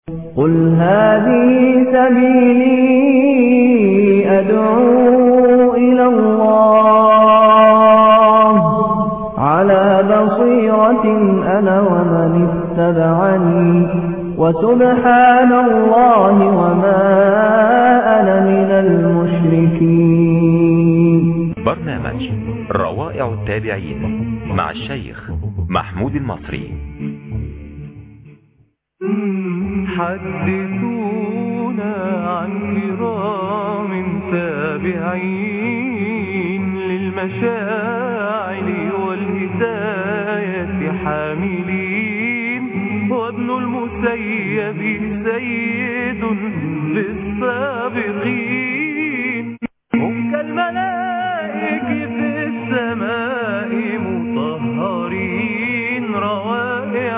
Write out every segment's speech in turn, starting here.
قل هذه سبيلي أدعو إلى الله على بصيرة أنا ومن اتبعني وسبحان الله وما أنا من المشركين. برنامج روائع التابعين مع الشيخ محمود المصري. حدثونا عن كرام تابعين للمشاعر والهداية حاملين، وابن المسيب سيد بالسابقين، هم كالملائكة في السماء مطهرين روائع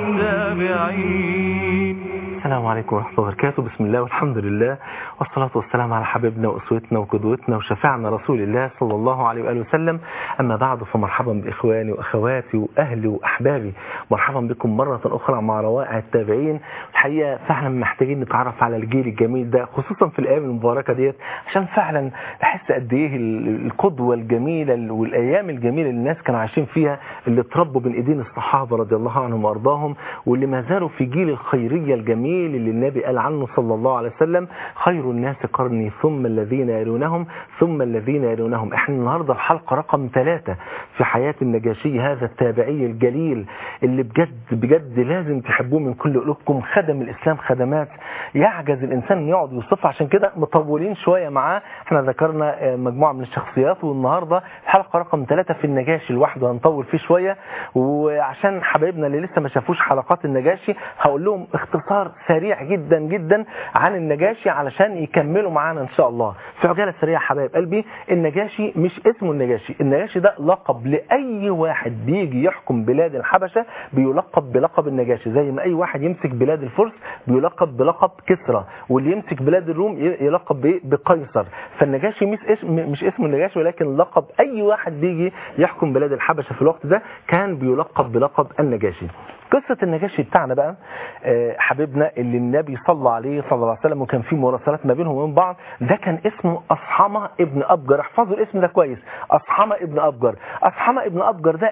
التابعين. السلام عليكم ورحمة الله وبركاته. بسم الله والحمد لله والصلاة والسلام على حبيبنا وأسوتنا وقدوتنا وشفاعنا رسول الله صلى الله عليه وآله وسلم. أما بعد، فمرحبا بإخواني وأخواتي وأهلي وأحبابي، مرحبا بكم مرة أخرى مع روائع التابعين. الحقيقة فعلا محتاجين نتعرف على الجيل الجميل ده، خصوصا في الأيام المباركة ديت، عشان فعلا نحس قد إيه القدوة الجميلة والأيام الجميلة اللي الناس كانوا عايشين فيها، اللي اتربوا بين إيدين الصحابة رضي الله عنهم وأرضاهم، واللي ما زالوا في جيل الخيرية الجميل اللي النبي قال عنه صلى الله عليه وسلم: خير الناس قرني ثم الذين يلونهم ثم الذين يلونهم. احنا النهاردة الحلقة رقم 3 في حياة النجاشي، هذا التابعي الجليل اللي بجد لازم تحبوه من كل قلوبكم. خدم الإسلام خدمات يعجز الإنسان يقعد يوصفها، عشان كده مطولين شوية معاه. احنا ذكرنا مجموعة من الشخصيات، والنهاردة الحلقة رقم 3 في النجاشي لوحده، هنطول فيه شوية. وعشان حبايبنا اللي لسه ما شافوش حلقات النجاشي، هقول لهم اختصار سريع جدا جدا عن النجاشي علشان يكملوا معانا ان شاء الله. في عجالة سريعة حبايب قلبي، النجاشي مش اسمه النجاشي، النجاشي ده لقب لأي واحد بيجي يحكم بلاد الحبشة، بيلقب بلقب النجاشي، زي ما اي واحد يمسك بلاد الفرس بيلقب بلقب كسرى، واللي يمسك بلاد الروم يلقب بقيصر. فالنجاشي مش اسمه النجاشي، ولكن لقب اي واحد بيجي يحكم بلاد الحبشة في الوقت ده كان بيلقب بلقب النجاشي. قصة النجاشي بتاعنا بقى، حبيبنا اللي النبي صلى عليه صلى الله عليه وسلم وكان في مراسلات ما بينهم وبين بعض، ده كان اسمه أصحمة ابن أبجر. احفظوا الاسم ده كويس، أصحمة ابن أبجر. أصحمة ابن أبجر ده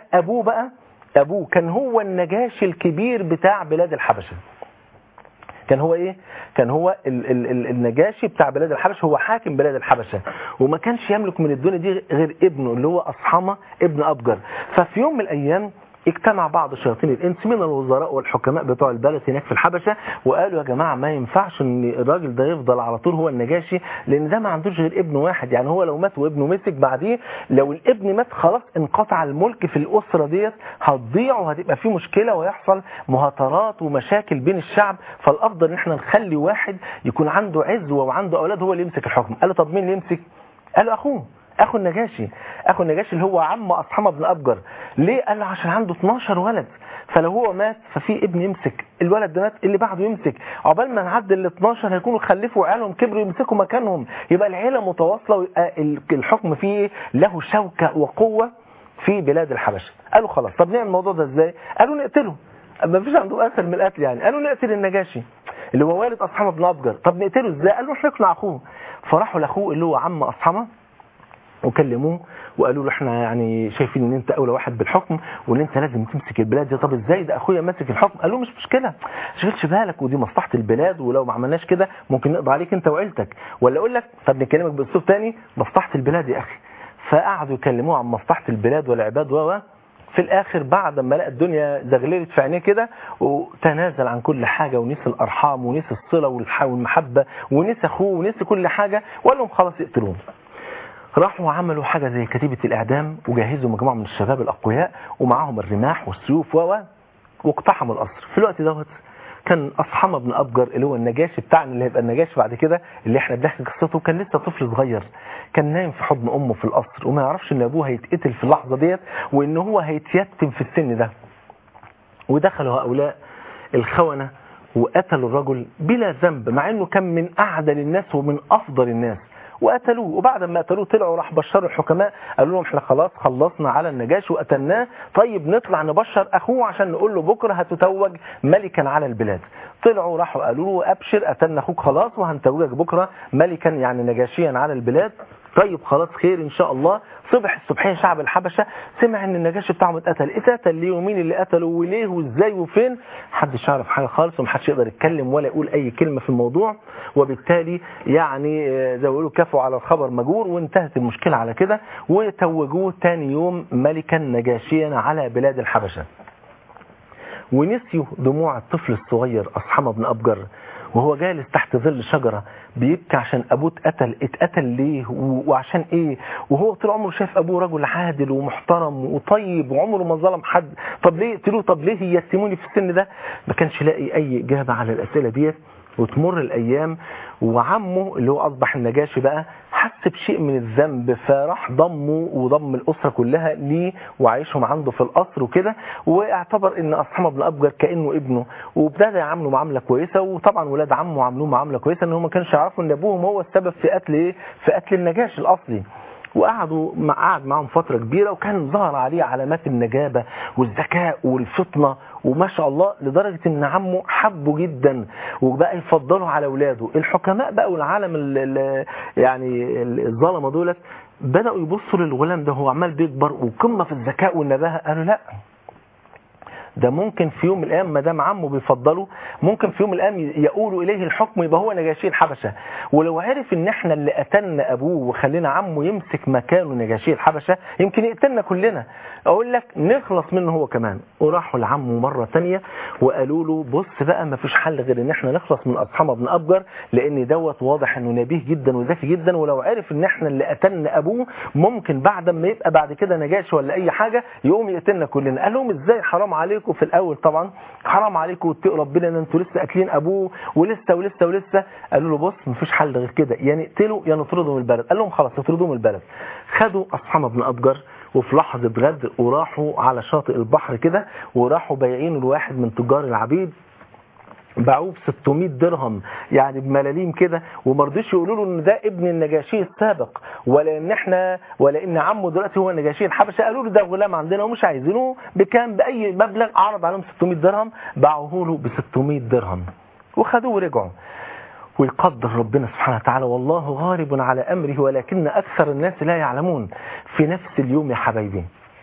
أبوه كان هو النجاشي الكبير بتاع بلاد الحبشة. كان هو ايه؟ كان هو النجاشي بتاع بلاد الحبشة، هو حاكم بلاد الحبشة، وما كانش يملك من الدنيا دي غير ابنه اللي هو أصحمة ابن أبجر. ففي يوم من الأيام اجتمع بعض شياطين الانس من الوزراء والحكماء بتوع البلد هناك في الحبشة، وقالوا: يا جماعة ما ينفعش ان الراجل ده يفضل على طول هو النجاشي، لان ده ما عندوش غير ابن واحد. يعني هو لو مات وابنه مسك بعديه، لو الابن مات خلاص انقطع الملك في الاسرة ديت، هتضيع وهتبقى فيه مشكلة ويحصل مهاترات ومشاكل بين الشعب. فالافضل ان احنا نخلي واحد يكون عنده عزوة وعنده اولاد هو اللي يمسك الحكم. قالوا: طب مين اللي يمسك؟ قالوا: اخو النجاشي اللي هو عم أصحمة بن أبجر. ليه؟ قال له: عشان عنده 12 ولد، فلو هو مات ففي ابن يمسك، الولد ده مات اللي بعده يمسك، عقبال ما نعدي ال 12 هيكونوا خلفوا عيالهم كبروا يمسكوا مكانهم، يبقى العيلة متواصلة، ويبقى الحكم فيه له شوكة وقوة في بلاد الحبشة. قالوا: خلاص، طب نعمل الموضوع ده ازاي؟ قالوا: نقتله. ما فيش عنده اسهل من القتل يعني. قالوا: نقتل النجاشي اللي هو والد أصحمة بن أبجر. طب نقتله ازاي؟ قالوا: احنا نقنع اخوه. فراحوا لاخوه اللي هو عم أصحمة وكلموه وقالوا له: احنا يعني شايفين ان انت اولى واحد بالحكم، وان انت لازم تمسك البلاد دي. طب ازاي؟ ده اخويا ماسك الحكم. قالوا: مش مشكله، شغلش بالك، ودي مصلحه البلاد، ولو ما عملناش كده ممكن نقضي عليك انت وعيلتك. ولا اقول لك طب نكلمك باسلوب تاني، مصلحه البلاد يا اخي. فقعدوا يكلموه عن مصلحه البلاد والعباد في الاخر بعد ما لقى الدنيا زغللت في عينيه كده، وتنازل عن كل حاجه، ونسي الارحام ونسي الصله والمحبه ونسي اخوه ونسي كل حاجه، وقال لهم: خلاص اقتلوه. راحوا عملوا حاجة زي كتيبة الإعدام، وجهزوا مجموعة من الشباب الأقوياء ومعاهم الرماح والسيوف واقتحموا القصر. في الوقت دوت كان أصحمة بن أبجر اللي هو النجاشي بتاعنا اللي هيبقى النجاشي بعد كده اللي احنا بنحكي قصته، كان لسه طفل صغير، كان نايم في حضن أمه في القصر، وما يعرفش إن أبوه هيتقتل في اللحظة ديت، وإن هو هيتيتم في السن ده. ودخلوا هؤلاء الخونة وقتلوا الرجل بلا ذنب، مع إنه كان من أعدل الناس ومن أفضل الناس، وقتلوه. وبعد ما قتلوه طلعوا راح بشروا الحكماء قالوا لهم احنا خلاص خلصنا على النجاشي وقتلناه، طيب نطلع نبشر اخوه عشان نقول له بكره هتتوج ملكا على البلاد. طلعوا راحوا قالوا له ابشر قتلنا اخوك خلاص وهنتوجك بكره ملكا يعني نجاشيا على البلاد. طيب خلاص خير ان شاء الله. صبح الصبحيه شعب الحبشه سمع ان النجاشي بتاعهم اتقتل ليه ومين اللي قتله وليه وازاي وفين، محدش يعرف حاجه خالص ومحدش يقدر يتكلم ولا يقول اي كلمه في الموضوع. وبالتالي يعني زي ما بيقولوا كفوا على الخبر مجور وانتهت المشكله على كده، وتوجوه تاني يوم ملكا نجاشيا على بلاد الحبشه. ونسيوا دموع الطفل الصغير أصحمة بن أبجر وهو جالس تحت ظل شجرة بيبكي عشان أبوه اتقتل ليه وعشان إيه، وهو طول عمره شايف أبوه رجل عادل ومحترم وطيب وعمره ما ظلم حد، طب ليه قتلوه، طب ليه يتموني في السن ده؟ ما كانش لاقي أي إجابة على الأسئلة ديت. وتمر الأيام وعمه اللي هو أصبح النجاشي بقى حس بشيء من الذنب، فراح ضمه وضم الأسرة كلها ليه وعايشهم عنده في القصر وكده، واعتبر ان أصحمة بن أبجر كأنه ابنه، وابتدى يعامله معاملة كويسة. وطبعا ولاد عمه عاملوه معاملة كويسة ان هم ما كانش يعرفوا ان ابوهم هو السبب في قتل النجاشي الأصلي. قعد معهم فترة كبيرة وكان ظهر عليه علامات النجابة والذكاء والفطنة وما شاء الله، لدرجة ان عمه حبه جدا وبقى يفضله على اولاده. الحكماء بقى والعالم يعني الظلمة دولت بدأوا يبصوا للغلام ده هو عمال بيكبر وقمة في الذكاء والنباهة، قالوا لا ده ممكن في يوم من الايام ما دام عمه بيفضله ممكن في يوم من الايام يقولوا اليه الحكم يبقى هو نجاشي الحبشه، ولو عرف ان احنا اللي قتلنا ابوه وخلينا عمه يمسك مكانه نجاشي الحبشه يمكن يقتلنا كلنا، اقول لك نخلص منه هو كمان. وراحوا لعمه مره ثانيه وقالوا له بص بقى ما فيش حل غير ان احنا نخلص من أصحمة بن أبجر لان دوت واضح انه نبيه جدا وذكي جدا، ولو عرف ان احنا اللي قتلنا ابوه ممكن بعد ما يبقى بعد كده نجاشي ولا اي حاجه يقوم يقتلنا كلنا. قال لهم ازاي، حرام عليكم في الاول طبعا، حرام عليكم واتقوا ربنا ان انتوا لسه قاتلين ابوه ولسه. قالوا له بص مفيش حل غير كده، يا نقتله يا نطرده من البلد. قال لهم خلاص نطرده من البلد. خدوا أصحمة بن أبجر وفي لحظة غدر وراحوا على شاطئ البحر كده وراحوا بايعينه لواحد من تجار العبيد، باعوه ب 600 درهم يعني بملاليم كده، وما رضيش يقولوا له ان ده ابن النجاشي السابق ولا ان عمه دلوقتي هو النجاشي الحبشه. قالوا له ده غلام عندنا ومش عايزينه بكام، باي مبلغ، عرض عليهم 600 درهم، باعوه له ب 600 درهم وخدوه ورجعوا. ويقدر ربنا سبحانه وتعالى والله غالب على امره ولكن اكثر الناس لا يعلمون. في نفس اليوم يا حبايبي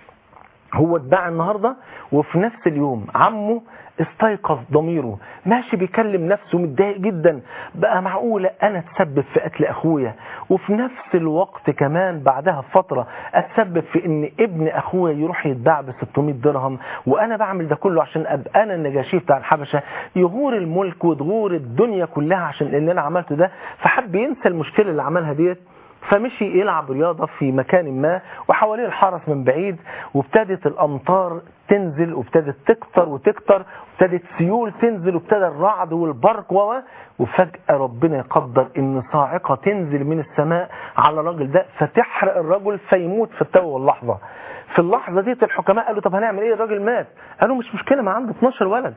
هو اتباع النهارده وفي نفس اليوم عمه استيقظ ضميره ماشي بيكلم نفسه متضايق جدا، بقى معقولة انا اتسبب في قتل اخويا وفي نفس الوقت كمان بعدها بفترة اتسبب في ان ابن اخويا يروح يتباع ب 600 درهم وانا بعمل ده كله عشان ابقى انا النجاشي بتاع الحبشة، يغور الملك وتغور الدنيا كلها عشان ان انا عملته ده. فحب ينسى المشكلة اللي عملها ديت، فمشي يلعب رياضة في مكان ما وحواليه الحرس من بعيد، وابتدت الأمطار تنزل وابتدت تكتر وابتدت سيول تنزل وابتدى الرعد والبرق وفجأة ربنا يقدر ان صاعقة تنزل من السماء على الرجل ده فتحرق الرجل فيموت في التو واللحظة. في اللحظة دي الحكماء قالوا طب هنعمل ايه، الراجل مات. قالوا مش مشكلة ما عنده 12 ولد.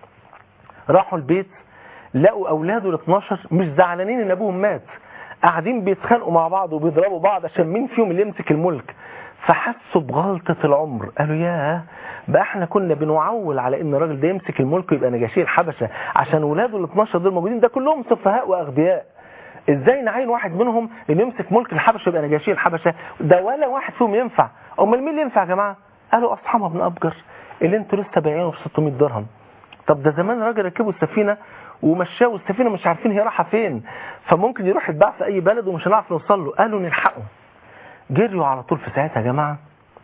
راحوا البيت لقوا اولاده ال 12 مش زعلانين ان ابوهم مات، قاعدين بيتخانقوا مع بعض وبيضربوا بعض عشان مين فيهم اللي يمسك الملك. فحسوا بغلطة العمر، قالوا ياه بقى احنا كنا بنعول على ان الراجل ده يمسك الملك ويبقى نجاشي الحبشة عشان ولاده ال 12 دول موجودين، ده كلهم سفهاء واغبياء، ازاي نعين واحد منهم اللي يمسك ملك الحبشة ويبقى نجاشي الحبشة؟ ده ولا واحد فيهم ينفع. امال مين اللي ينفع يا جماعه؟ قالوا أصحمة بن أبجر اللي انتوا لسه بايعينه ب 600 درهم. طب ده زمان راجل ركبوا السفينة ومشاوا السفينة مش عارفين هي رايحه فين، فممكن يروح يتباع في اي بلد ومش هنعرف نوصل له. قالوا نلحقه. جريوا على طول في ساعتها يا جماعه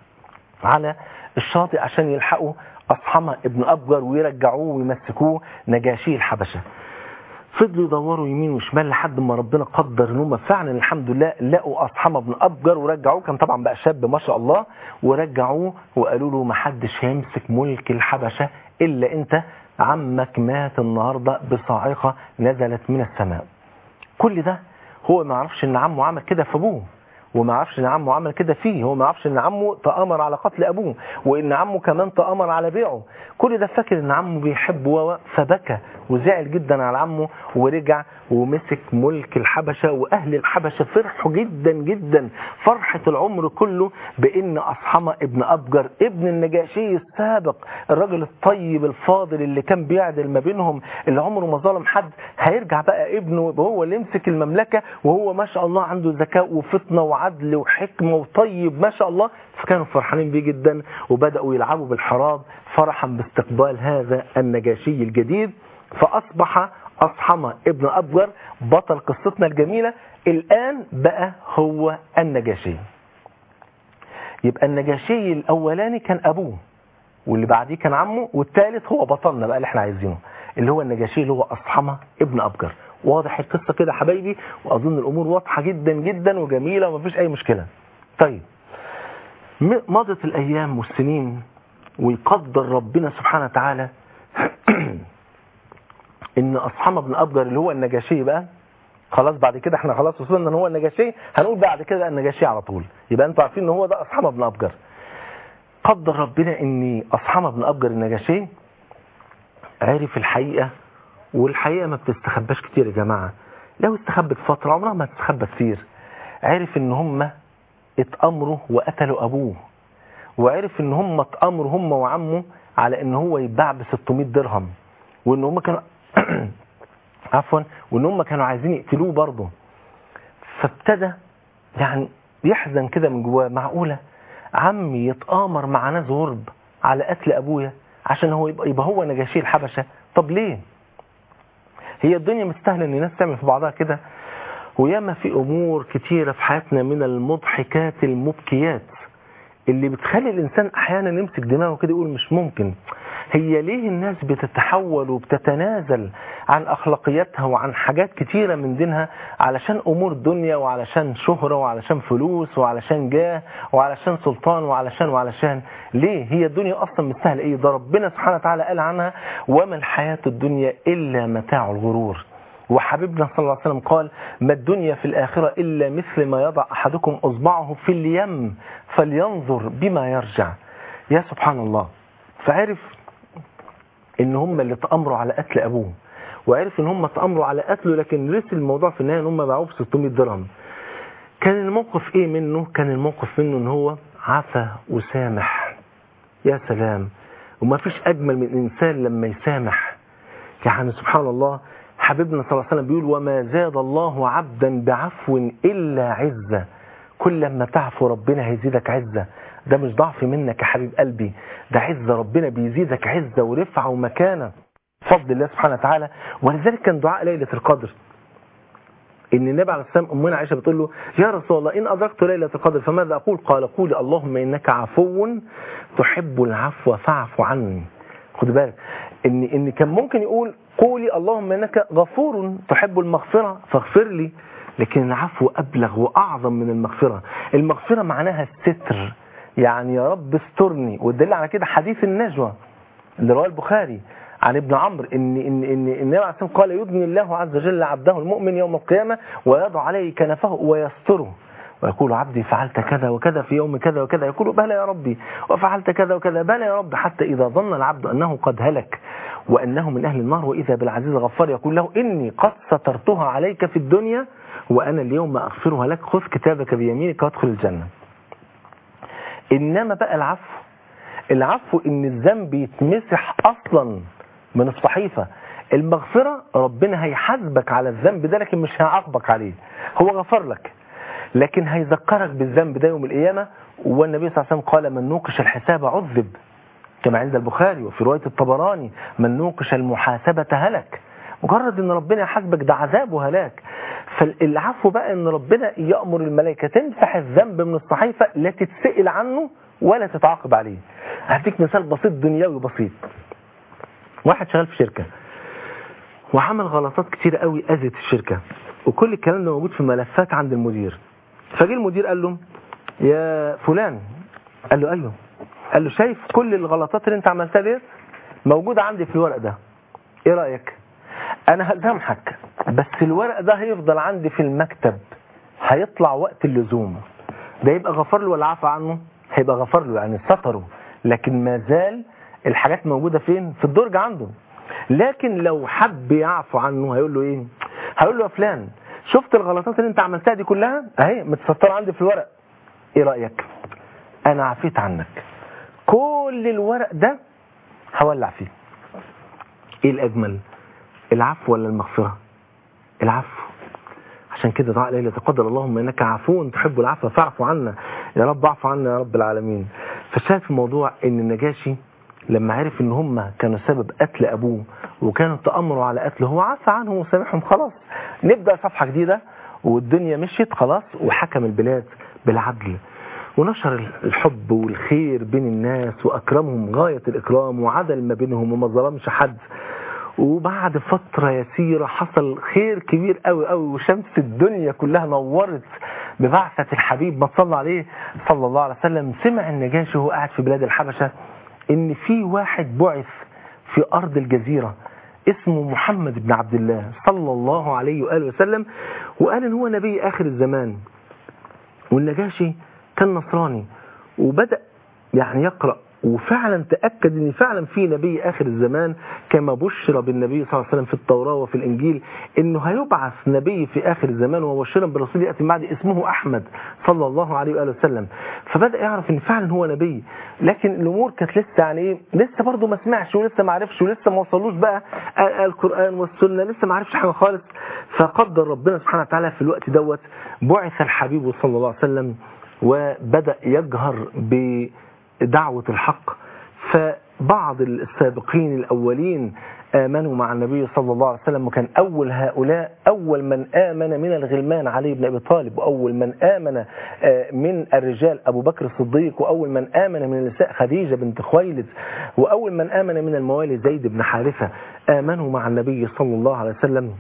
على الشاطئ عشان يلحقوا أصحمة ابن أبجر ويرجعوه ويمسكوه نجاشي الحبشة. فضلوا يدوروا يمين وشمال لحد ما ربنا قدر ان هم فعلا الحمد لله لقوا أصحمة بن أبجر ورجعوه. كان طبعا بقى شاب ما شاء الله، ورجعوه وقالوا له ما حدش هيمسك ملك الحبشة إلا أنت، عمك مات النهاردة بصاعقة نزلت من السماء. كل ده هو ما يعرفش ان عمه عمل كده في ابوه، وما عرفش ان عمه عمل كده فيه، هو ما عرفش ان عمه تآمر على قتل ابوه، وان عمه كمان تآمر على بيعه. كل ده فاكر ان عمه بيحبه، فبكى وزعل جدا على عمه، ورجع ومسك ملك الحبشة. واهل الحبشة فرحوا جدا جدا فرحة العمر كله بان أصحمة ابن أبجر ابن النجاشي السابق، الراجل الطيب الفاضل اللي كان بيعدل ما بينهم، اللي عمره ما ظلم حد، هيرجع بقى ابنه هو اللي يمسك المملكة، وهو ما شاء الله عنده ذكاء وفطنة وعدل وحكمة وطيب ما شاء الله. فكانوا فرحانين بيه جدا، وبدأوا يلعبوا بالحراب فرحا باستقبال هذا النجاشي الجديد. فأصبح أصحمة ابن أبجر بطل قصتنا الجميلة، الآن بقى هو النجاشي. يبقى النجاشي الأولاني كان أبوه، واللي بعديه كان عمه، والثالث هو بطلنا بقى اللي احنا عايزينه، اللي هو النجاشي اللي هو أصحمة ابن أبجر. واضح القصة كده حبايبي؟ وأظن الأمور واضحة جدا جدا وجميلة ومفيش أي مشكلة. طيب، مضت الأيام والسنين، ويقدر ربنا سبحانه وتعالى إن أصحمة ابن أبجر اللي هو النجاشي بقى خلاص، بعد كده احنا خلاص وصلنا ان هو النجاشي، هنقول بعد كده النجاشي على طول، يبقى انتوا عارفين ان هو ده أصحمة بن أبجر. قدر ربنا ان أصحمة بن أبجر النجاشي عرف الحقيقة، والحقيقة ما بتستخباش كتير يا جماعة، لو استخبت فترة عمرها ما تستخبى كتير. عرف ان هم اتأمروا وقتلوا أبوه، وعرف ان هم اتأمروا هم وعمه على ان هو يتباع ب 600 درهم، وان هم كانوا وان هم كانوا عايزين يقتلوه برضه. فابتدى يعني يحزن كده من جواه، معقولة عمي يتآمر مع ناس غرب على قتل أبويا عشان هو يبقى هو نجاشي الحبشة؟ طب ليه؟ هي الدنيا مستاهله ان الناس تعمل في بعضها كده؟ وياما في أمور كتيرة في حياتنا من المضحكات المبكيات اللي بتخلي الإنسان أحيانا يمسك دماغه كده يقول مش ممكن. هي ليه الناس بتتحول وبتتنازل عن أخلاقياتها وعن حاجات كتيرة من دينها علشان أمور دنيا، وعلشان شهرة، وعلشان فلوس، وعلشان جاه، وعلشان سلطان، وعلشان ليه؟ هي الدنيا أصلا مستاهله إيه؟ ده ربنا سبحانه وتعالى قال عنها وما الحياة الدنيا إلا متاع الغرور. وحبيبنا صلى الله عليه وسلم قال ما الدنيا في الآخرة إلا مثل ما يضع أحدكم أصبعه في اليم فلينظر بما يرجع. يا سبحان الله. فعرف ان هم اللي تأمروا على قتل أبوه، وعرف ان هم تأمروا على قتله، لكن رسل الموضوع في النهاية ان هم باعوه ب 600 درهم. كان الموقف ايه منه؟ كان الموقف منه ان هو عفا وسامح. يا سلام، وما فيش أجمل من الإنسان لما يسامح. يعني سبحان الله، حبيبنا صلى الله عليه وسلم بيقول وما زاد الله عبدا بعفو إلا عزة. كل لما تعفو ربنا هيزيدك عزة. ده مش ضعف منك يا حبيب قلبي، ده عزة، ربنا بيزيدك عزة ورفعة ومكانة بفضل الله سبحانه وتعالى. ولذلك كان دعاء ليلة القدر ان النبي عليه السلام امنا عائشة بتقول له يا رسول الله ان ادركت ليلة القدر فماذا اقول؟ قال قولي اللهم انك عفو تحب العفو فاعف عني. خد بالك ان كان ممكن يقول قولي اللهم انك غفور تحب المغفرة فاغفر لي، لكن العفو ابلغ واعظم من المغفرة. المغفرة معناها الستر، يعني يا رب استرني. والدليل على كده حديث النجوى اللي رواه البخاري عن ابن عمرو ان النبي عليه الصلاه قال يدني الله عز وجل عبده المؤمن يوم القيامه ويضع عليه كنفه ويستره ويقول عبدي فعلت كذا وكذا في يوم كذا وكذا، يقول بلى يا ربي وفعلت كذا وكذا، بلى يا رب، حتى إذا ظن العبد أنه قد هلك وأنه من أهل النار وإذا بالعزيز الغفار يقول له إني قد سترتها عليك في الدنيا وأنا اليوم أغفرها لك، خذ كتابك بيمينك وادخل الجنة. إنما بقى العفو إن الذنب يتمسح أصلا من الصحيفة. المغفرة ربنا هيحاسبك على الذنب ده لكن مش هيعاقبك عليه، هو غفر لك لكن هيذكرك بالذنب ده يوم القيامة. والنبي صلى الله عليه وسلم قال من نوقش الحساب عذب، كما عند البخاري وفي رواية الطبراني من نوقش المحاسبة هلك. مجرد ان ربنا يحاسبك ده عذاب وهلاك. فالعفو بقى ان ربنا يأمر الملائكة تمسح الذنب من الصحيفة، لا تتسئل عنه ولا تتعاقب عليه. هديك مثال بسيط دنيوي بسيط. واحد شغال في شركة وعمل غلطات كتير قوي أذت الشركة، وكل الكلام ده موجود في ملفات عند المدير. فجي المدير قال له يا فلان، قال له ايوه، قال له شايف كل الغلطات اللي انت عملتها دي موجودة عندي في الورق ده، ايه رأيك؟ انا هسامحك بس الورق ده هيفضل عندي في المكتب، هيطلع وقت اللزوم. ده يبقى غفر له ولا عفى عنه؟ هيبقى غفر له، يعني ستره، لكن ما زال الحاجات موجودة فين؟ في الدرج عنده. لكن لو حب يعفو عنه هيقول له ايه؟ هيقول له يا فلان شفت الغلطات اللي انت عملتها دي كلها اهي متسطرة عندي في الورق، ايه رأيك؟ انا عفيت عنك، كل الورق ده هولع فيه. ايه الاجمل؟ العفو ولا المغفرة؟ العفو. عشان كده دعاء ليلة تقدر اللهم انك عفو تحب العفو فاعف عنا، يا رب اعف عنا يا رب العالمين. فالشاهد في الموضوع ان النجاشي لما عرف ان هم كانوا سبب قتل ابوه وكانوا تأمروا على قتله، هو عفى عنهم وسامحهم، خلاص نبدأ صفحة جديدة والدنيا مشيت خلاص. وحكم البلاد بالعدل ونشر الحب والخير بين الناس وأكرمهم غاية الإكرام وعدل ما بينهم وما ظلمش حد. وبعد فترة يسيرة حصل خير كبير قوي قوي، وشمس الدنيا كلها نورت ببعثة الحبيب ما صلى عليه صلى الله عليه وسلم. سمع النجاشي وهو قاعد في بلاد الحبشة ان في واحد بعث في أرض الجزيرة اسمه محمد بن عبد الله صلى الله عليه وآله وسلم، وقال ان هو نبي آخر الزمان. والنجاشي كان نصراني وبدأ يعني يقرأ، وفعلا تأكد ان فعلا في نبي آخر الزمان كما بشر بالنبي صلى الله عليه وسلم في التوراة وفي الإنجيل انه هيبعث نبي في آخر الزمان، ومبشرا برسول يأتي بعد اسمه أحمد صلى الله عليه وآله وسلم. فبدأ يعرف ان فعلا هو نبي، لكن الأمور كانت لسه يعني ايه، لسه برضه ما سمعش ولسه ما عرفش ولسه ما وصلوش بقى القرآن والسنة، لسه ما عرفش حاجة خالص. فقدر ربنا سبحانه وتعالى في الوقت دوت بعث الحبيب صلى الله عليه وسلم وبدأ يجهر بدعوة الحق. فبعض السابقين الأولين آمنوا مع النبي صلى الله عليه وسلم، وكان أول هؤلاء أول من آمن من الغلمان علي بن أبي طالب، وأول من آمن من الرجال أبو بكر الصديق، وأول من آمن من النساء خديجة بنت خويلد، وأول من آمن من الموالي زيد بن حارثة. آمنوا مع النبي صلى الله عليه وسلم.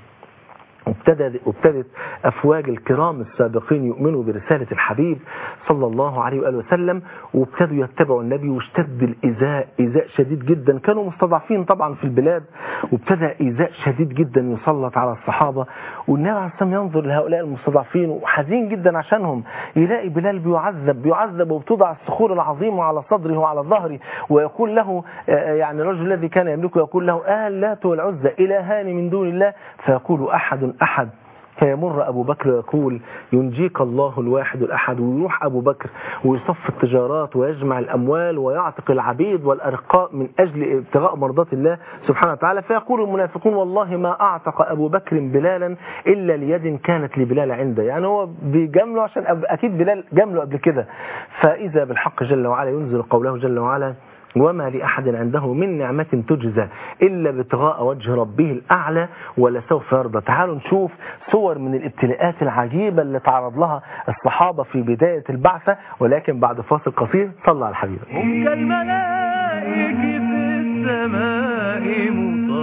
وابتدت أفواج الكرام السابقين يؤمنوا برسالة الحبيب صلى الله عليه وآله وسلم، وابتدوا يتبعوا النبي، واشتد الإيذاء إيذاء شديد جدا. كانوا مستضعفين طبعا في البلاد، وابتدى إيذاء شديد جدا يسلط على الصحابة. والنبي عليه الصلاة والسلام ينظر لهؤلاء المستضعفين وحزين جدا عشانهم، يلاقي بلال بيعذب وبتوضع الصخور العظيمة على صدره وعلى ظهره، ويقول له يعني الرجل الذي كان يملكه يقول له اللات والعزى إلهان من دون الله، فيقول أحد أحد. فيمر أبو بكر ويقول ينجيك الله الواحد الأحد، ويروح أبو بكر ويصف التجارات ويجمع الأموال ويعتق العبيد والأرقاء من أجل ابتغاء مرضات الله سبحانه وتعالى. فيقول المنافقون والله ما أعتق أبو بكر بلالا إلا ليد كانت لبلال عنده، يعني هو بيجامله عشان أكيد بلال جامله قبل كده. فإذا بالحق جل وعلا ينزل قوله جل وعلا وما لأحد عنده من نعمة تجزى إلا ابتغاء وجه ربه الأعلى ولسوف يرضى. تعالوا نشوف صور من الابتلاءات العجيبة اللي تعرض لها الصحابة في بداية البعثة، ولكن بعد فاصل قصير صلى على الحبيب. هم كالملائكة في السماء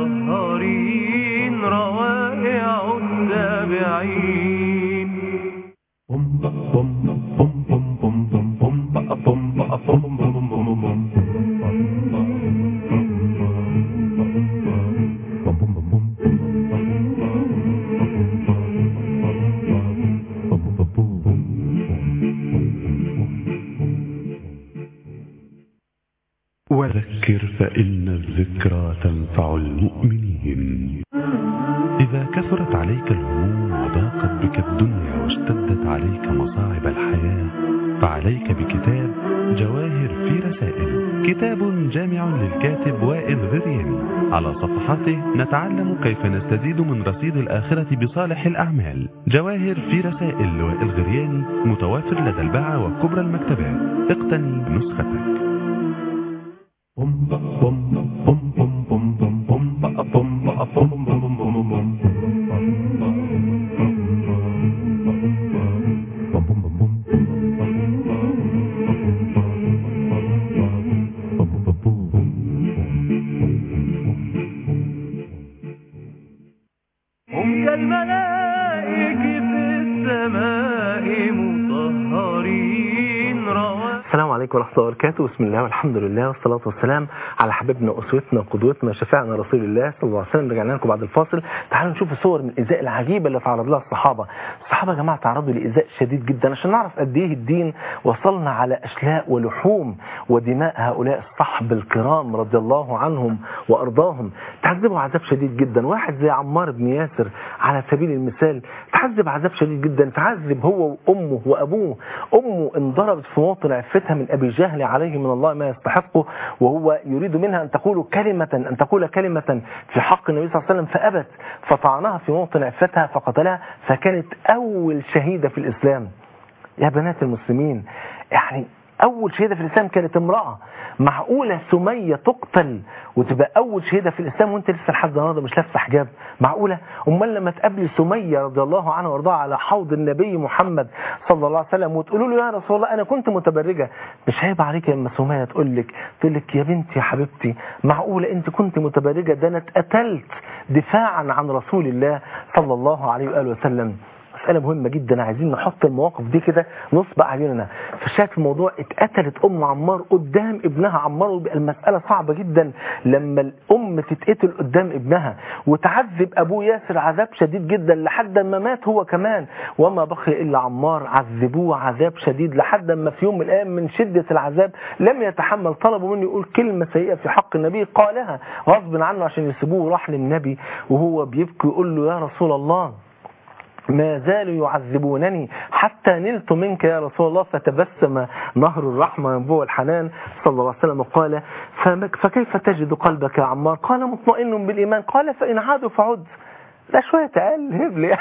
مطهرين روائع التابعين. وذكر فإن الذكرى تنفع المؤمنين. إذا كثرت عليك الهموم وضاقت بك الدنيا واشتدت عليك مصاعب الحياة، فعليك بكتاب جواهر في رسائل، كتاب جامع للكاتب وائل غرياني. على صفحاته نتعلم كيف نستزيد من رصيد الآخرة بصالح الأعمال. جواهر في رسائل وائل غرياني متوافر لدى الباعة وكبرى المكتبات، اقتني نسختك. هم كالملائكة في السماء مطهرين روائع. السلام عليكم ورحمة الله وبركاته. بسم الله والحمد لله والصلاة والسلام على حبيبنا وأسوتنا وقدوتنا شفيعنا رسول الله صلى الله عليه وسلم. رجعنا لكم بعد الفاصل. تعالوا نشوف صور من الإيذاء العجيبة اللي تعرض لها الصحابة. الصحابة يا جماعة تعرضوا لإيذاء شديد جدا عشان نعرف قد إيه الدين وصلنا على أشلاء ولحوم ودماء هؤلاء الصحب الكرام رضي الله عنهم وأرضاهم. تعذبوا عذاب شديد جدا. واحد زي عمار بن ياسر على سبيل المثال تعذب عذاب شديد جدا. تعذب هو وأمه وأبوه. أمه انضربت في موطن عفتها من أبي جهل عليه من الله ما يستحقه، وهو يريد منها أن تقول كلمة في حق النبي صلى الله عليه وسلم فأبت، فطعنها في موطن عفتها فقتلها، فكانت أول شهيدة في الإسلام. يا بنات المسلمين، يعني أول شهيدة في الإسلام كانت امرأة. معقولة سمية تقتل وتبقى أول شهيدة في الإسلام وانت لسه لحد النهارده مش لابسه حجاب؟ معقولة؟ أمال لما تقابلي سمية رضي الله عنها وارضاها على حوض النبي محمد صلى الله عليه وسلم وتقولوا له يا رسول الله أنا كنت متبرجة، مش عيب عليك لما سمية تقول لك يا بنتي يا حبيبتي معقولة أنت كنت متبرجة؟ ده أنا اتقتلت دفاعا عن رسول الله صلى الله عليه وآله وسلم. مسألة مهمة جدا، عايزين نحط المواقف دي كده نصب أعيننا. فشاف الموضوع اتقتلت أم عمار قدام ابنها عمار، وبقى المسألة صعبة جدا لما الأم تتقتل قدام ابنها. وتعذب أبو ياسر عذاب شديد جدا لحد ما مات هو كمان، وما بقي إلا عمار عذبوه عذاب شديد لحد ما في يوم من الأيام من شدة العذاب لم يتحمل، طلبوا منه يقول كلمة سيئة في حق النبي قالها غصب عنه عشان يسيبوه. راح للنبي وهو بيبكي يقول له يا رسول الله ما زالوا يعذبونني حتى نلت منك يا رسول الله. فتبسم نهر الرحمة ينبوع الحنان صلى الله عليه وسلم وقال فكيف تجد قلبك يا عمار؟ قال مطمئن بالإيمان. قال فإن عادوا فعد. لا شوية تقلب لي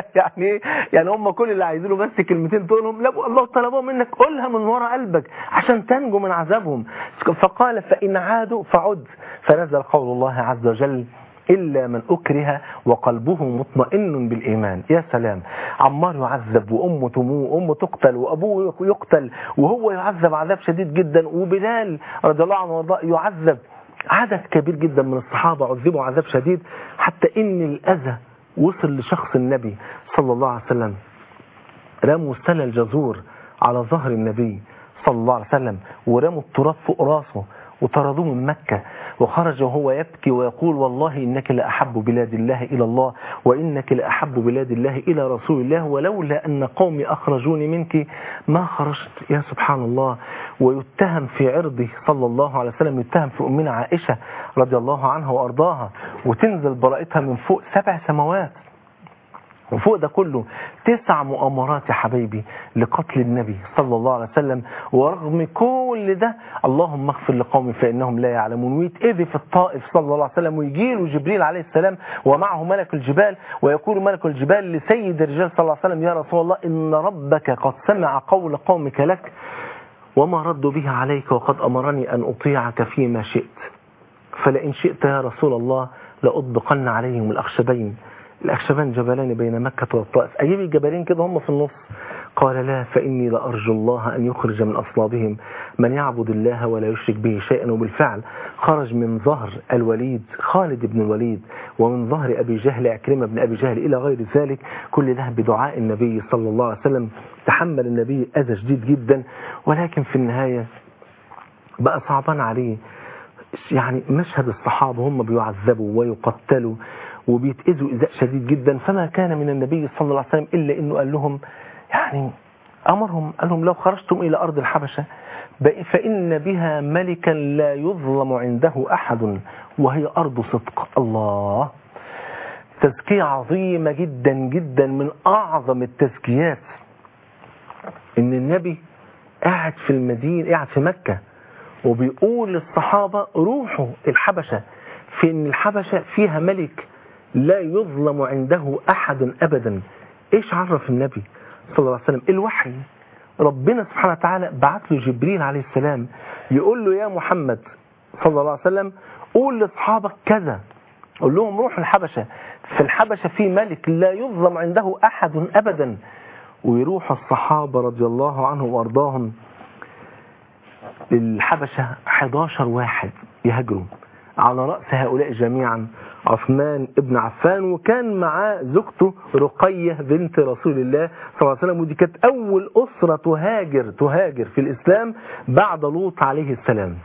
يعني هم كل اللي عايزينه بس كلمتين تقولهم لا الله طلبوا منك قولها من وراء قلبك عشان تنجو من عذابهم. فقال فإن عادوا فعد. فنزل قول الله عز وجل إلا من أكره وقلبه مطمئن بالإيمان. يا سلام، عمار يعذب وأمه تموت وأمه تقتل وأبوه يقتل وهو يعذب عذاب شديد جدا، وبلال رضي الله عنه وارضاه يعذب. عدد كبير جدا من الصحابة عذبوا عذاب شديد حتى إن الأذى وصل لشخص النبي صلى الله عليه وسلم. رموا سلة الجزور على ظهر النبي صلى الله عليه وسلم ورموا التراب فوق راسه وطردوه من مكة، وخرج وهو يبكي ويقول والله إنك لأحب بلاد الله إلى الله وإنك لأحب بلاد الله إلى رسول الله ولولا أن قومي أخرجوني منك ما خرجت. يا سبحان الله. ويتهم في عرضه صلى الله عليه وسلم، يتهم في أمنا عائشة رضي الله عنها وأرضاها وتنزل براءتها من فوق 7 سماوات، وفوق ده كله 9 مؤامرات يا حبيبي لقتل النبي صلى الله عليه وسلم. ورغم كل ده اللهم اغفر لقومي فإنهم لا يعلمون. ويتأذي في الطائف صلى الله عليه وسلم ويجيله جبريل عليه السلام ومعه ملك الجبال ويقول ملك الجبال لسيد الرجال صلى الله عليه وسلم يا رسول الله إن ربك قد سمع قول قومك لك وما ردوا به عليك وقد أمرني أن أطيعك فيما شئت، فلئن شئت يا رسول الله لأطبقن عليهم الأخشبين جبلان بين مكة والطائف. أجيب الجبلين كده هم في النص. قال لا فإني لأرجو الله أن يخرج من أصلابهم من يعبد الله ولا يشرك به شيئا. وبالفعل خرج من ظهر الوليد خالد بن الوليد ومن ظهر أبي جهل عكرمة بن أبي جهل إلى غير ذلك، كل ده بدعاء النبي صلى الله عليه وسلم. تحمل النبي أذى شديد جدا، ولكن في النهاية بقى صعبان عليه. يعني مشهد الصحابة هم بيعذبوا ويقتلوا وبيتأذوا إذاء شديد جدا، فما كان من النبي صلى الله عليه وسلم إلا إنه قال لهم يعني أمرهم قال لهم لو خرجتم إلى أرض الحبشة فإن بها ملكا لا يظلم عنده أحد وهي أرض صدق. الله، تزكية عظيمة جدا جدا، من أعظم التزكيات إن النبي قاعد في المدينة قاعد في مكة وبيقول للصحابة روحوا الحبشة، في إن الحبشة فيها ملك لا يظلم عنده أحد أبدا. إيش عرف النبي صلى الله عليه وسلم؟ الوحي. ربنا سبحانه وتعالى بعت له جبريل عليه السلام يقول له يا محمد صلى الله عليه وسلم قول لأصحابك كذا، قول لهم روحوا الحبشة، في الحبشة في ملك لا يظلم عنده أحد أبدا. ويروح الصحابة رضي الله عنهم وأرضاهم للحبشة 11 واحد يهاجروا، على رأس هؤلاء جميعا عثمان ابن عفان، وكان معاه زوجته رقية بنت رسول الله صلى الله عليه وسلم، ودي كانت أول أسرة تهاجر في الإسلام بعد لوط عليه السلام.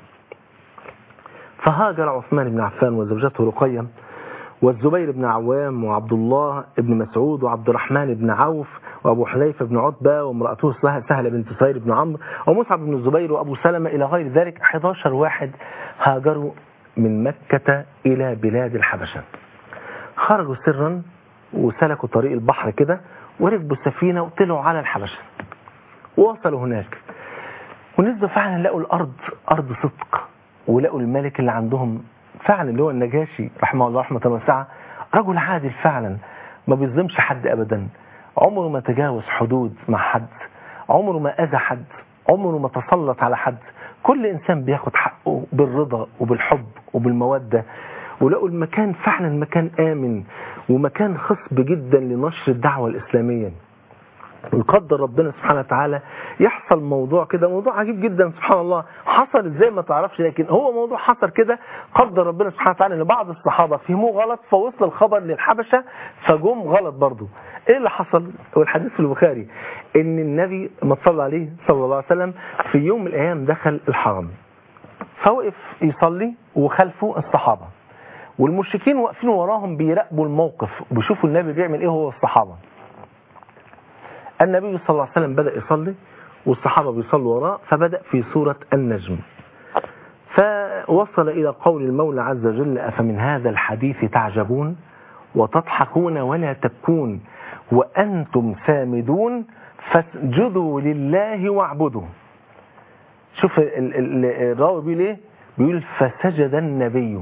فهاجر عثمان بن عفان وزوجته رقية والزبير بن عوام وعبد الله بن مسعود وعبد الرحمن بن عوف وأبو حذيفة بن عتبة وامرأته سهلة بنت سهير بن عمرو ومصعب بن الزبير وأبو سلمة إلى غير ذلك. 11 واحد هاجروا من مكة إلى بلاد الحبشة. خرجوا سرا وسلكوا طريق البحر كده وركبوا السفينة وطلعوا على الحبشة ووصلوا هناك ونزلوا فعلا لقوا الأرض أرض صدق، ولقوا الملك اللي عندهم فعلا اللي هو النجاشي رحمه الله رحمة واسعة، رجل عادل فعلا ما بيظلمش حد أبدا، عمره ما تجاوز حدود مع حد، عمره ما أذى حد، عمره ما تسلط على حد، كل إنسان بياخد حقه بالرضا وبالحب وبالمودة. ولقوا المكان فعلا مكان آمن ومكان خصب جدا لنشر الدعوة الإسلامية. ويقدر ربنا سبحانه وتعالى يحصل موضوع كده، موضوع عجيب جدا سبحان الله، حصل ازاي ما تعرفش، لكن هو موضوع حصل كده. قدر ربنا سبحانه وتعالى ان بعض الصحابة فهموه غلط فوصل الخبر للحبشة فجم غلط برضو. ايه اللي حصل؟ والحديث في البخاري ان النبي ما صلى عليه صلى الله عليه وسلم في يوم من الايام دخل الحرم فوقف يصلي وخلفه الصحابة والمشركين واقفين وراهم بيراقبوا الموقف وبيشوفوا النبي بيعمل ايه هو الصحابة. النبي صلى الله عليه وسلم بدأ يصلي والصحابة بيصلوا وراه، فبدأ في سورة النجم فوصل إلى قول المولى عز وجل: أفمن هذا الحديث تعجبون وتضحكون ولا تبكون وأنتم سامدون فاسجدوا لله واعبدوا. شوف الراوي بيقول ايه؟ بيقول فسجد النبي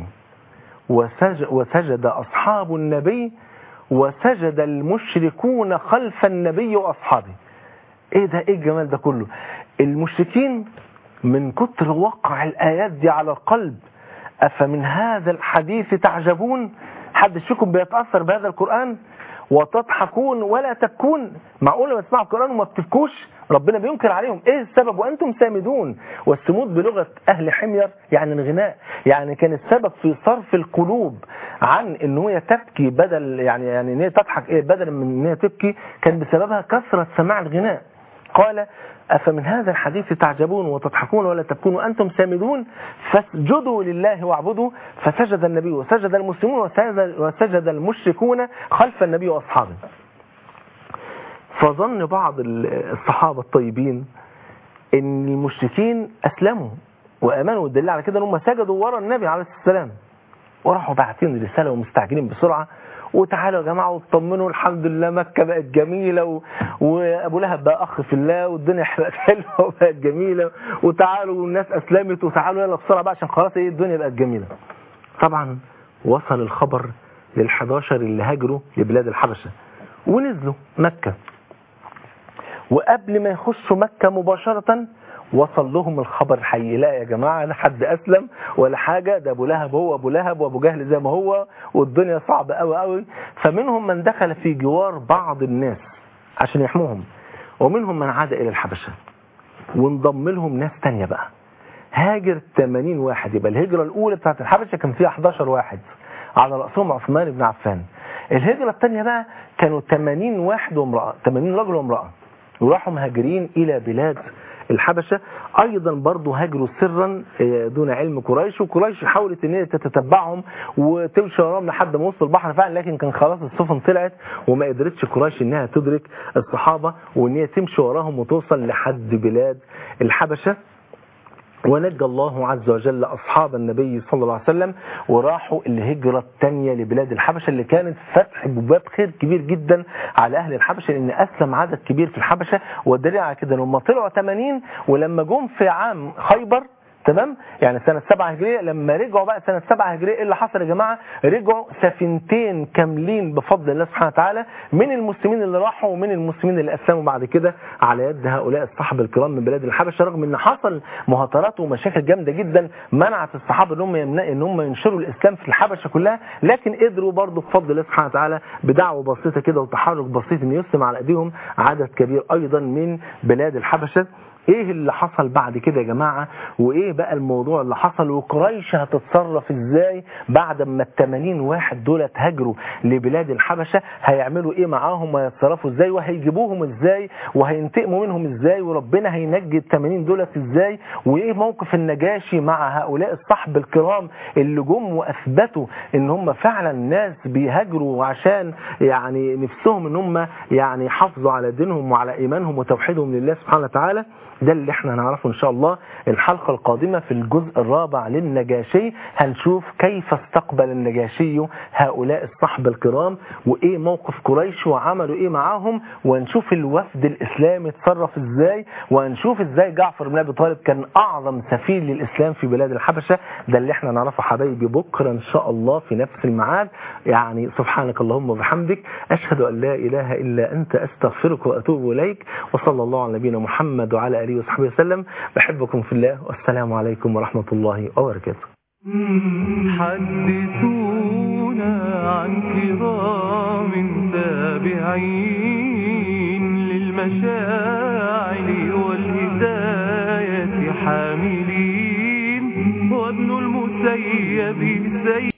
وسجد أصحاب النبي وسجد المشركون خلف النبي وأصحابه. ايه ده؟ ايه الجمال ده كله؟ المشركين من كتر وقع الآيات دي على القلب، أفمن هذا الحديث تعجبون، حد فيكم بيتأثر بهذا القرآن؟ وتضحكون ولا تبكون، معقولة ما تسمعوا القرآن وما بتبكوش؟ ربنا بينكر عليهم. ايه السبب؟ وانتم سامدون. والسمود بلغة اهل حمير يعني الغناء، يعني كان السبب في صرف القلوب عن ان هي تبكي بدل يعني ان هي تضحك بدل من ان هي تبكي، كان بسببها كثرة سماع الغناء. قال أفمن هذا الحديث تعجبون وتضحكون ولا تبكون وأنتم سامدون فاسجدوا لله واعبدوا. فسجد النبي وسجد المسلمون وسجد المشركون خلف النبي وأصحابه. فظن بعض الصحابة الطيبين ان المشركين أسلموا وأمنوا، والدليل على كده أنهم سجدوا وراء النبي عليه السلام، وراحوا باعتين رسالة ومستعجلين بسرعة: وتعالوا يا جماعة وطمنوا، الحمد لله مكة بقت جميلة وأبو لهب بقى أخ في الله والدنيا بقت حلوة وبقت جميلة، وتعالوا والناس أسلمت وتعالوا يلا بسرعة بقى عشان خلاص الدنيا بقت جميلة. طبعا وصل الخبر لل11 اللي هاجروا لبلاد الحبشة ونزلوا مكة، وقبل ما يخشوا مكة مباشرة وصل لهم الخبر الحقيقي: لا يا جماعة لا حد أسلم ولا حاجة، ده أبو لهب هو أبو لهب وأبو جهل زي ما هو، والدنيا صعبة قوي قوي. فمنهم من دخل في جوار بعض الناس عشان يحموهم، ومنهم من عاد إلى الحبشة وانضم لهم ناس تانية بقى. هاجر 80 واحد، يبقى الهجرة الأولى بتاعت الحبشة كان فيها 11 واحد على رأسهم عثمان بن عفان. الهجرة الثانية بقى كانوا 80 واحد وامرأة، 80 رجل وامرأة، وراحوا مهاجرين إلى بلاد الحبشة. أيضا برضو هاجروا سرا دون علم قريش، وقريش حاولت ان هي تتتبعهم وتمشي وراهم لحد ما وصل البحر فعلا، لكن كان خلاص السفن طلعت وما قدرتش قريش انها تدرك الصحابة وان هي تمشي وراهم وتوصل لحد بلاد الحبشة. ونجى الله عز وجل أصحاب النبي صلى الله عليه وسلم وراحوا الهجرة الثانية لبلاد الحبشة، اللي كانت فتح باب خير كبير جدا على أهل الحبشة، لأن أسلم عدد كبير في الحبشة. والدليل على كده لما طلعوا 80 ولما جم في عام خيبر تمام، يعني سنة 7 هجرية، لما رجعوا بقى سنة 7 هجرية ايه اللي حصل يا جماعة؟ رجعوا سفينتين كاملين بفضل الله سبحانه وتعالى من المسلمين اللي راحوا ومن المسلمين اللي أسلموا بعد كده على يد هؤلاء الصحابة الكرام من بلاد الحبشة، رغم ان حصل مهاترات ومشاكل جامدة جدا منعت الصحابة ان هم ينشروا الإسلام في الحبشة كلها، لكن قدروا برضه بفضل الله سبحانه وتعالى بدعوة بسيطة كده وتحرك بسيط ان يسلم على ايديهم عدد كبير ايضا من بلاد الحبشة. ايه اللي حصل بعد كده يا جماعة، وايه بقى الموضوع اللي حصل، وقريش هتتصرف ازاي بعد ما ال80 واحد دول هاجروا لبلاد الحبشة، هيعملوا ايه معاهم وهيتصرفوا ازاي وهيجيبوهم ازاي وهينتقموا منهم ازاي وربنا هينجي ال80 دول ازاي، وايه موقف النجاشي مع هؤلاء الصحب الكرام اللي جم واثبتوا ان هم فعلا ناس بيهاجروا عشان يعني نفسهم ان هم يعني يحافظوا على دينهم وعلى ايمانهم وتوحيدهم لله سبحانه وتعالى. ده اللي احنا هنعرفه ان شاء الله الحلقة القادمة في الجزء الرابع للنجاشي. هنشوف كيف استقبل النجاشي هؤلاء الصحب الكرام، وايه موقف قريش وعملوا ايه معاهم، وهنشوف الوفد الاسلامي اتصرف ازاي، وهنشوف ازاي جعفر بن ابي طالب كان اعظم سفير للاسلام في بلاد الحبشة. ده اللي احنا نعرفه حبايبي بكرة ان شاء الله في نفس الميعاد. يعني سبحانك اللهم وبحمدك، اشهد ان لا اله الا انت، استغفرك واتوب اليك، وصلى الله على نبينا محمد وعلى اله وصحبه وسلم. بحبكم في الله، والسلام عليكم ورحمة الله وبركاته. حدثونا عن كرام تابعين للمشاعر والهداية حاملين، وابن المسيب سيد